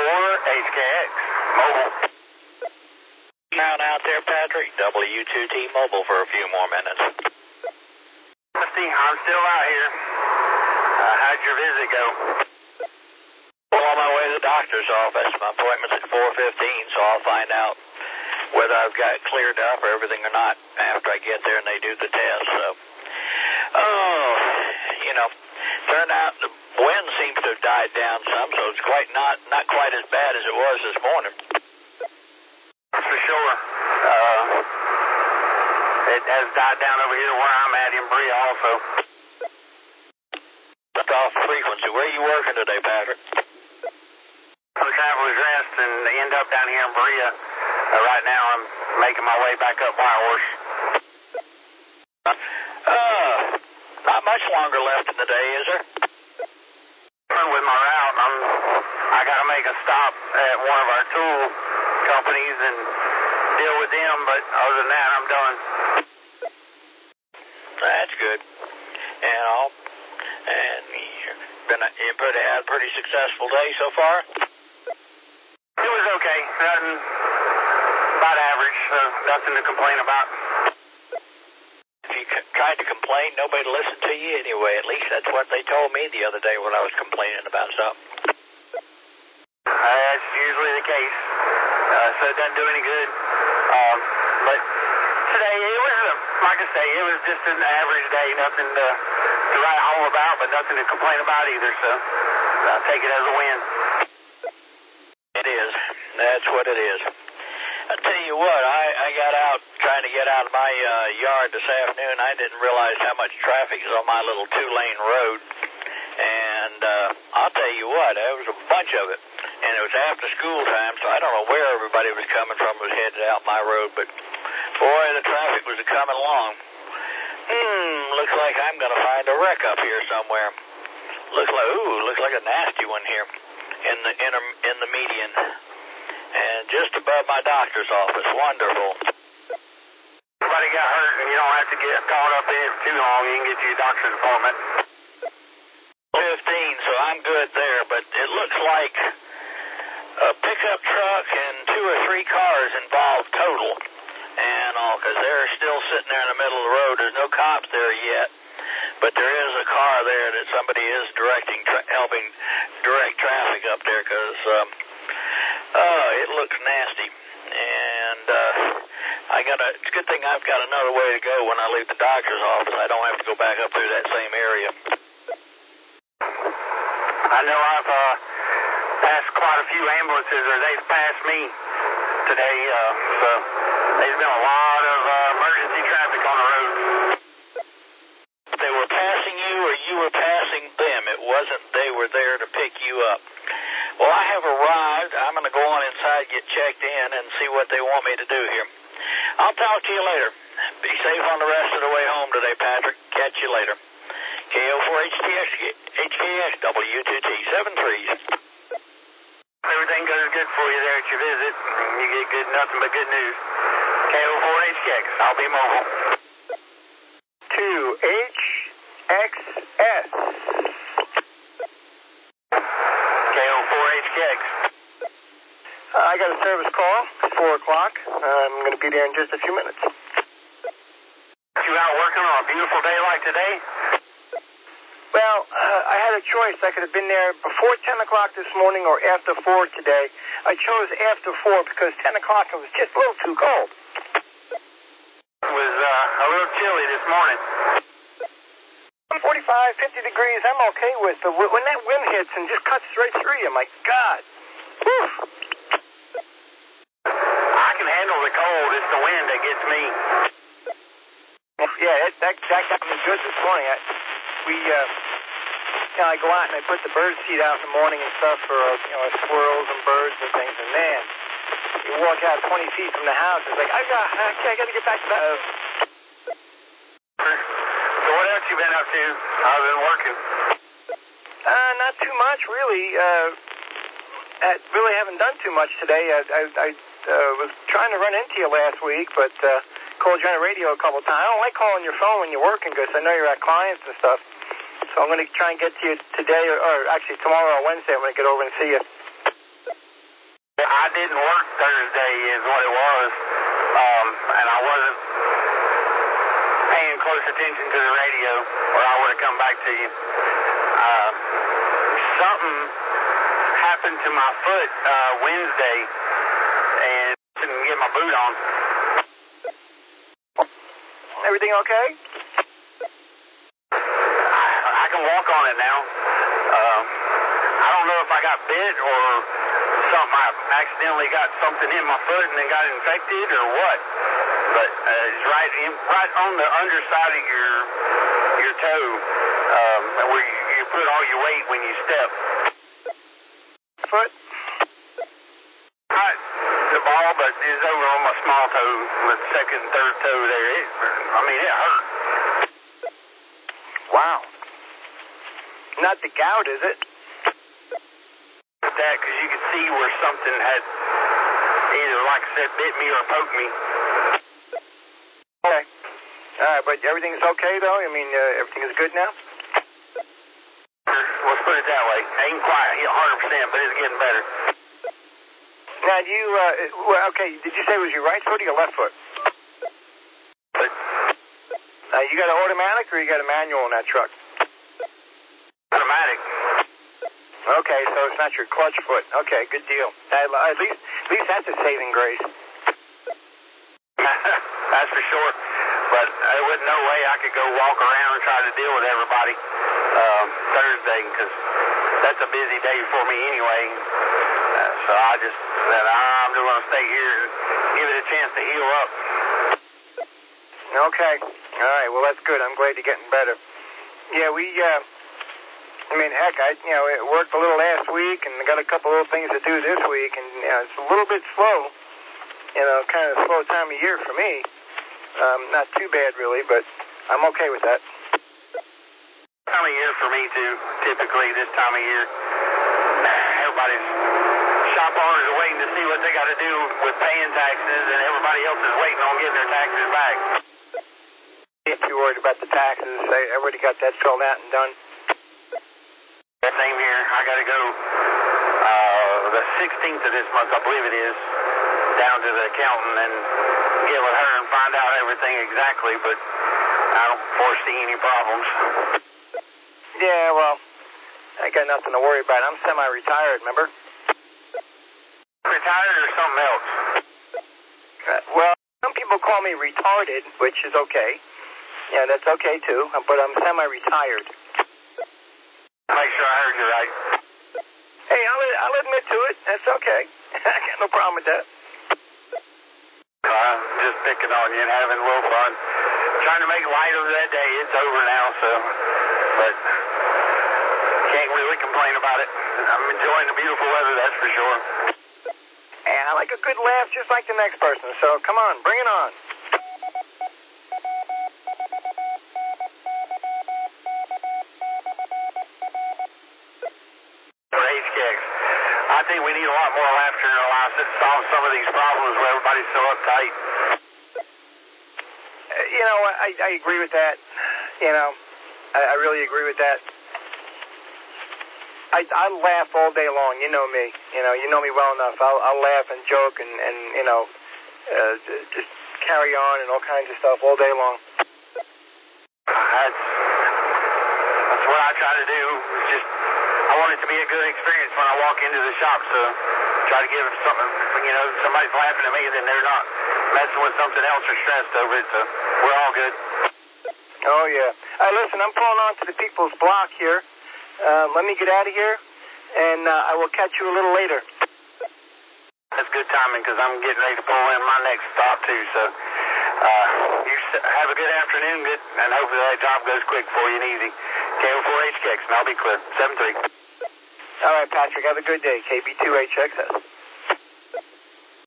KO4HKX, mobile. Down out there, Patrick. W2T mobile for a few more minutes. I'm still out here. How'd your visit go? Well, on my way to the doctor's office. My appointment's at 4:15, so I'll find out whether I've got it cleared up or everything or not after I get there and they do the test. So, turned out the wind seems to have died down some, so it's not quite as bad as it was this morning. For sure. It has died down over here where I'm at in Berea also. Left off frequency. Where are you working today, Patrick? I'm a traveler's rest and end up down here in Berea. Right now I'm making my way back up Whitehorse. Not much longer left in the day, is there? With my route, I got to make a stop at one of our tool companies and deal with them, but other than that, I'm done. That's good. And you had a pretty successful day so far? It was okay. Nothing, about average, so nothing to complain about. If you tried to complain, nobody listened to you anyway. At least that's what they told me the other day when I was complaining about something. That's usually the case. So it doesn't do any good. But today, it was, like I say, it was just an average day. Nothing to write home about, but nothing to complain about either. So I'll take it as a win. It is. That's what it is. I tell you what, I got out trying to get out of my yard this afternoon. I didn't realize how much traffic is on my little 2-lane road. And I'll tell you what, there was a bunch of it. And it was after school time, so I don't know where everybody was coming from who was headed out my road. But, boy, the traffic was coming along. Looks like I'm going to find a wreck up here somewhere. Looks like a nasty one here in the median. And just above my doctor's office. Wonderful. Nobody got hurt, and you don't have to get caught up in it for too long. You can get to your doctor's appointment. 15, so I'm good there, but it looks like a pickup truck and 2 or 3 cars involved total. And all, because they're still sitting there in the middle of the road. There's no cops there yet, but there is a car there that somebody is helping direct traffic up there, because it looks nasty. And it's a good thing I've got another way to go when I leave the doctor's office. I don't have to go back up through that same area. I know I've passed quite a few ambulances, or they've passed me today, so there's been a lot of emergency traffic on the road. They were passing you, or you were passing them. It wasn't they were there to pick you up. Well, I have arrived. I'm going to go on inside, get checked in, and see what they want me to do here. I'll talk to you later. Be safe on the rest of the way home today, Patrick. Catch you later. KO4HKX, W2T, 73s. Everything goes good for you there at your visit. You get nothing but good news. KO4HKX, I'll be mobile. 2HXS. KO4HKX. I got a service call at 4 o'clock. I'm going to be there in just a few minutes. You out working on a beautiful day like today? Well, I had a choice. I could have been there before 10 o'clock this morning or after 4 today. I chose after 4 because 10 o'clock was just a little too cold. It was a little chilly this morning. 45, 50 degrees, I'm okay with. But when that wind hits and just cuts right through you, my God. Whew. I can handle the cold. It's the wind that gets me. Yeah, that got me good this morning. I go out and I put the bird seed out in the morning and stuff for squirrels and birds and things. And man, you walk out 20 feet from the house, it's like I got to get back to the house. So what else you been up to? I've been working. Not too much, really. I really haven't done too much today. I was trying to run into you last week, but called you on the radio a couple of times. I don't like calling your phone when you're working because I know you're at clients and stuff. So I'm going to try and get to you today, or actually tomorrow or Wednesday. I'm going to get over and see you. I didn't work Thursday is what it was, and I wasn't paying close attention to the radio, or I would have come back to you. Something happened to my foot Wednesday, and I didn't get my boot on. Everything okay? I can walk on it now. I don't know if I got bit or something. I accidentally got something in my foot and then got infected or what. But it's right on the underside of your toe, where you put all your weight when you step. Foot? The ball, but it's over on my small toe, the second, third toe there. It hurt. Wow. Not the gout, is it? That, because you could see where something had either, like I said, bit me or poked me. Okay. All right, but everything's okay, though? I mean, everything is good now? Let's put it that way. Ain't quite 100%, but it's getting better. Now, okay, did you say it was your right foot or your left foot? But You got an automatic or you got a manual in that truck? automatic. Okay, so it's not your clutch foot. Okay, good deal. At least that's a saving grace. That's for sure. But there wasn't no way I could go walk around and try to deal with everybody Thursday, because that's a busy day for me anyway. So I just said, I'm just going to stay here and give it a chance to heal up. Okay. All right, well, that's good. I'm glad you're getting better. Yeah, heck, I worked a little last week and got a couple little things to do this week, and it's a little bit slow, kind of a slow time of year for me. Not too bad, really, but I'm okay with that. Time of year for me, too, typically this time of year. Everybody's shop owners are waiting to see what they got to do with paying taxes, and everybody else is waiting on getting their taxes back. If you're worried about the taxes, I already got that filled out and done. Same here. I got to go the 16th of this month, I believe it is, down to the accountant and get with her and find out everything exactly, but I don't foresee any problems. Yeah, well, I got nothing to worry about. I'm semi-retired, remember? Retired or something else? Well, some people call me retarded, which is okay. Yeah, that's okay, too, but I'm semi-retired. Make sure I heard you right. Hey, I'll admit to it. That's okay. I got no problem with that. Just picking on you and having a little fun. Trying to make light of that day. It's over now, but can't really complain about it. I'm enjoying the beautiful weather, that's for sure. And I like a good laugh just like the next person, so come on, bring it on. I think we need a lot more laughter in our lives to solve some of these problems where everybody's so uptight. I agree with that. I really agree with that. I laugh all day long. You know me. You know me well enough. I'll laugh and joke and just carry on and all kinds of stuff all day long. That's what I try to do. It's just I want it to be a good experience when I walk into the shop, so try to give something, somebody's laughing at me, then they're not messing with something else or stressed over it, so we're all good. Oh, yeah. Listen, I'm pulling on to the People's Block here. Let me get out of here, and I will catch you a little later. That's good timing, because I'm getting ready to pull in my next stop, too, so you have a good afternoon, and hopefully that job goes quick for you and easy. KO4HKX, and I'll be clear. 7-3. All right, Patrick, have a good day. KB2HXS.